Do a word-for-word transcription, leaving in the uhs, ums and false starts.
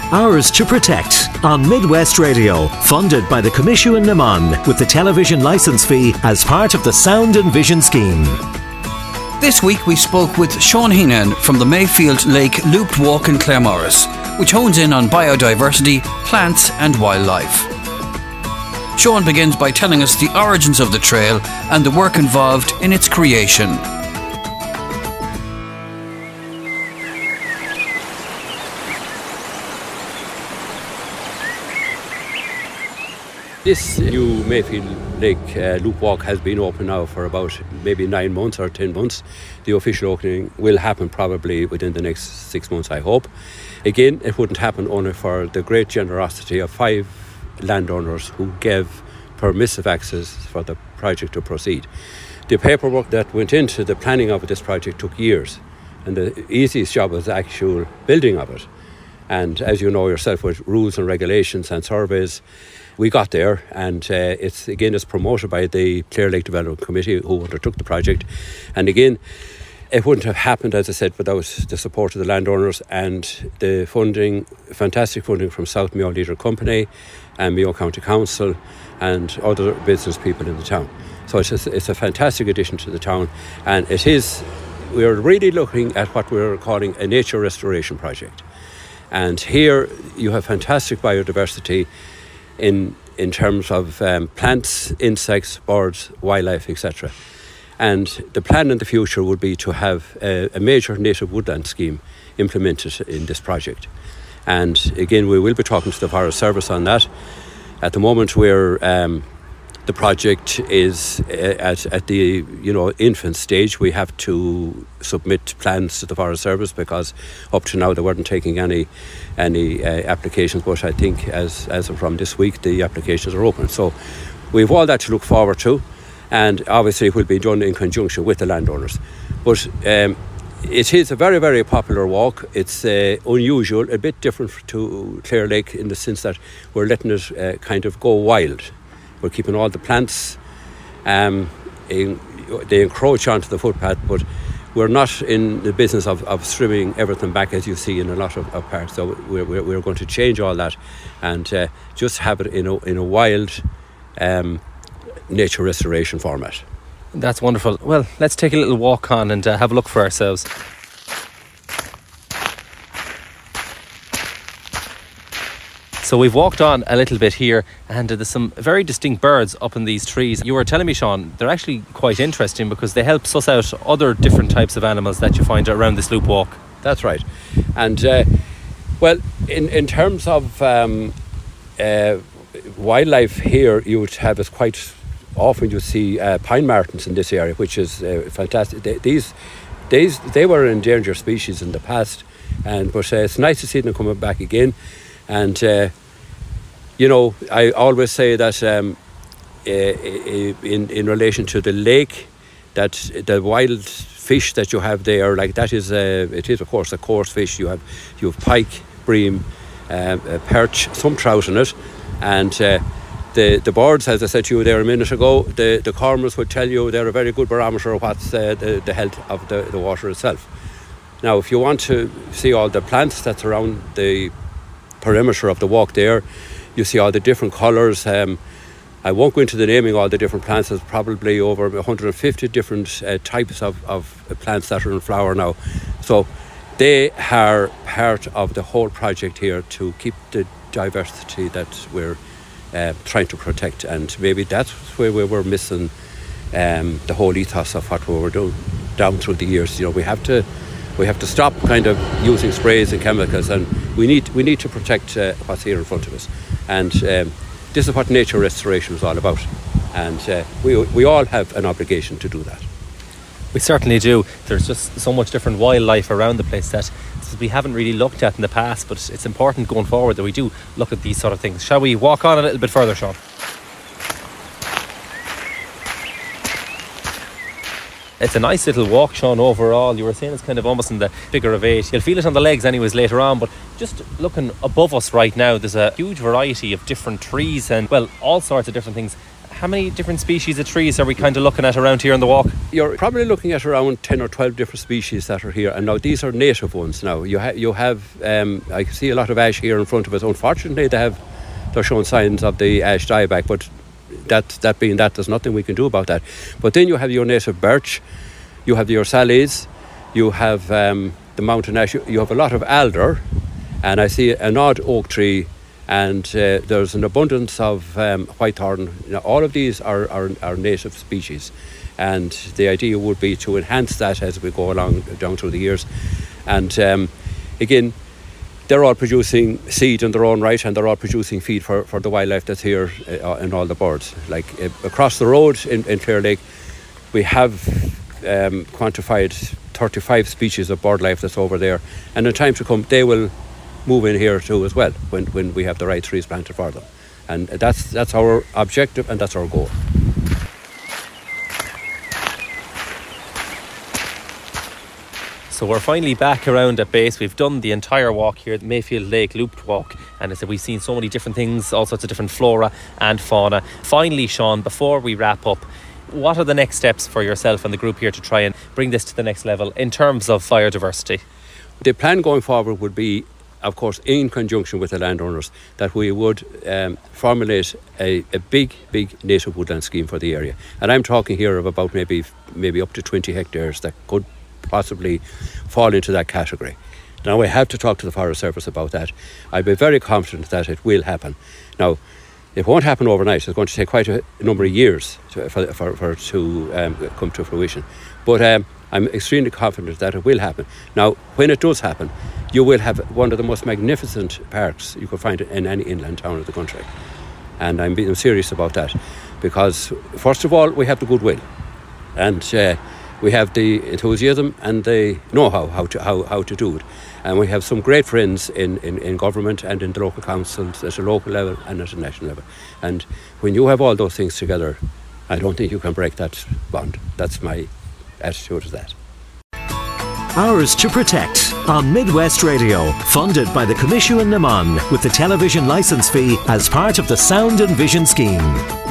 Ours to Protect on Midwest Radio, funded by the Coimisiún na Mon with the television licence fee as part of the Sound and Vision scheme. This week we spoke with Sean Heenan from the Mayfield Lake Looped Walk in Claremorris, which hones in on biodiversity, plants and wildlife. Sean begins by telling us the origins of the trail and the work involved in its creation. This new Mayfield Lake uh, Loop Walk has been open now for about maybe nine months or ten months. The official opening will happen probably within the next six months, I hope. Again, it wouldn't happen only for the great generosity of five landowners who gave permissive access for the project to proceed. The paperwork that went into the planning of this project took years, and the easiest job was the actual building of it. And as you know yourself, with rules and regulations and surveys, we got there, and uh, it's again it's promoted by the Clare Lake Development Committee who undertook the project. And again, it wouldn't have happened, as I said, without the support of the landowners and the funding, fantastic funding from South Mayo Leader Company and Mayo County Council and other business people in the town. So it's a, it's a fantastic addition to the town, and it is, we're really looking at what we're calling a nature restoration project. And here you have fantastic biodiversity in in terms of um, plants, insects, birds, wildlife, et cetera. And the plan in the future would be to have a, a major native woodland scheme implemented in this project. And again, we will be talking to the Forest Service on that. At the moment, we're um, the project is at, at the you know infant stage. We have to submit plans to the Forest Service because up to now they weren't taking any any uh, applications. But I think as as of from this week, the applications are open. So we've all that to look forward to, and obviously it will be done in conjunction with the landowners. But um, it is a very very popular walk. It's uh, unusual, a bit different to Clare Lake in the sense that we're letting it uh, kind of go wild. We're keeping all the plants, um, in, they encroach onto the footpath, but we're not in the business of, of stripping everything back as you see in a lot of, of parks. So we're, we're, we're going to change all that and uh, just have it in a, in a wild um, nature restoration format. That's wonderful. Well, let's take a little walk on and uh, have a look for ourselves. So we've walked on a little bit here, and there's some very distinct birds up in these trees. You were telling me, Sean, they're actually quite interesting because they help suss out other different types of animals that you find around this loop walk. That's right. And uh, well, in, in terms of um, uh, wildlife here, you would have it quite often. You see uh, pine martens in this area, which is uh, fantastic. They, these, these, they were an endangered species in the past, and but uh, it's nice to see them coming back again. And, uh, you know, I always say that um, uh, in, in relation to the lake, that the wild fish that you have there, like that is, uh, it is of course a coarse fish. You have you have pike, bream, uh, uh, perch, some trout in it. And uh, the, the birds, as I said to you there a minute ago, the, the cormorants would tell you they're a very good barometer of what's uh, the, the health of the, the water itself. Now, if you want to see all the plants that's around the perimeter of the walk there, you see all the different colours. Um, I won't go into the naming of all the different plants. There's probably over one hundred fifty different uh, types of, of plants that are in flower now. So they are part of the whole project here to keep the diversity that we're uh, trying to protect. And maybe that's where we were missing um, the whole ethos of what we were doing down through the years. You know, we have to we have to stop kind of using sprays and chemicals, and we need we need to protect uh, what's here in front of us. And um, this is what nature restoration is all about. And uh, we we all have an obligation to do that. We certainly do. There's just so much different wildlife around the place that we haven't really looked at in the past, but it's important going forward that we do look at these sort of things. Shall we walk on a little bit further, Sean? It's a nice little walk, Sean, overall. You were saying it's kind of almost in the figure of eight. You'll feel it on the legs anyways later on, but just looking above us right now, there's a huge variety of different trees and, well, all sorts of different things How many different species of trees are we kind of looking at around here on the walk? You're probably looking at around ten or twelve different species that are here, and now these are native ones. Now you, ha- you have, um, I see a lot of ash here in front of us. Unfortunately, they have, they're showing signs of the ash dieback, but that that being that, there's nothing we can do about that. But then you have your native birch, you have your sallies, you have um, the mountain ash, you, you have a lot of alder, and I see an odd oak tree. And uh, there's an abundance of um, whitethorn. You know, all of these are, are, are native species, and the idea would be to enhance that as we go along down through the years. And um, again, they're all producing seed in their own right, and they're all producing feed for, for the wildlife that's here uh, and all the birds. Like uh, across the road in, in Clare Lake, we have um, quantified thirty-five species of bird life that's over there, and in time to come, they will move in here too as well when, when we have the right trees planted for them. And that's that's our objective and that's our goal. So we're finally back around at base. We've done the entire walk here, the Mayfield Lake Looped Walk, and as I said, we've seen so many different things, all sorts of different flora and fauna. Finally, Sean, before we wrap up, what are the next steps for yourself and the group here to try and bring this to the next level in terms of biodiversity? The plan going forward would be, of course, in conjunction with the landowners, that we would um, formulate a, a big, big native woodland scheme for the area. And I'm talking here of about maybe maybe up to twenty hectares that could possibly fall into that category. Now, I have to talk to the Forest Service about that. I'd be very confident that it will happen. Now, it won't happen overnight. It's going to take quite a number of years to, for, for, for it to um, come to fruition. But um, I'm extremely confident that it will happen. Now, when it does happen, you will have one of the most magnificent parks you could find in any inland town of the country. And I'm being serious about that, because first of all, we have the goodwill, and uh, we have the enthusiasm and the know-how how to how, how to do it. And we have some great friends in, in, in government and in the local councils at a local level and at a national level. And when you have all those things together, I don't think you can break that bond. That's my attitude to that. Ours to Protect on Midwest Radio, funded by the Coimisiún na Mon with the television licence fee as part of the Sound and Vision scheme.